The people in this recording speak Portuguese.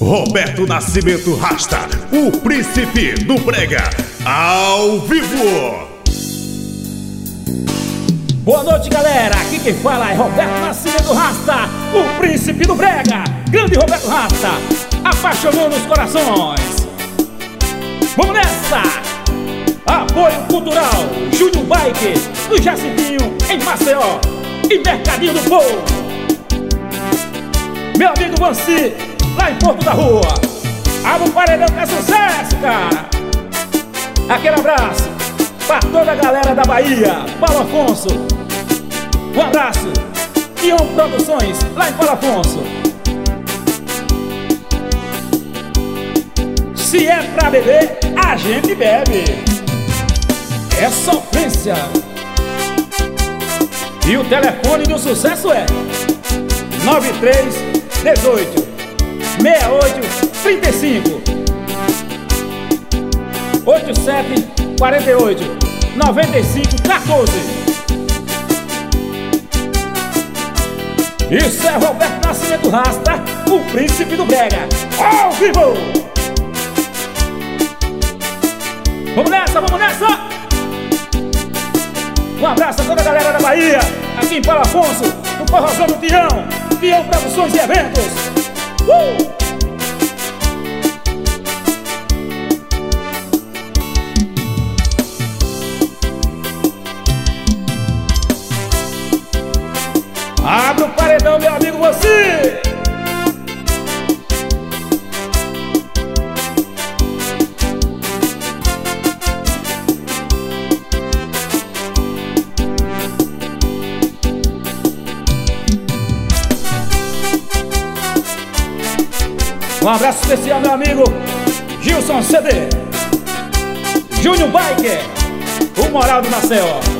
Roberto Nascimento Rasta, o príncipe do brega, ao vivo. Boa noite, galera, aqui quem fala é Roberto Nascimento Rasta, o príncipe do brega, grande Roberto Rasta, apaixonando os corações. Vamos nessa! Apoio cultural, Júnior Bike, do Jacintinho, em Maceió, e Mercadinho do Povo. Meu amigo Vanci, lá em Porto da Rua. Abre o paredão que é sucesso, cara. Aquele abraço pra toda a galera da Bahia, Paulo Afonso. Um abraço, Ion Produções, lá em Paulo Afonso. Se é pra beber, a gente bebe. É sofrência. E o telefone do sucesso é 93 18 68 35 87 48 95 14. Isso é Roberto Nascimento Rasta, o príncipe do brega, ao vivo. Vamos nessa, vamos nessa. Um abraço a toda a galera da Bahia, aqui em Paulo Afonso, no Forrozão do Tião Produções e Eventos. Abre o paredão, meu amigo, você! Um abraço especial, meu amigo Gilson CD, Júnior Bike, o Moral do Maceió.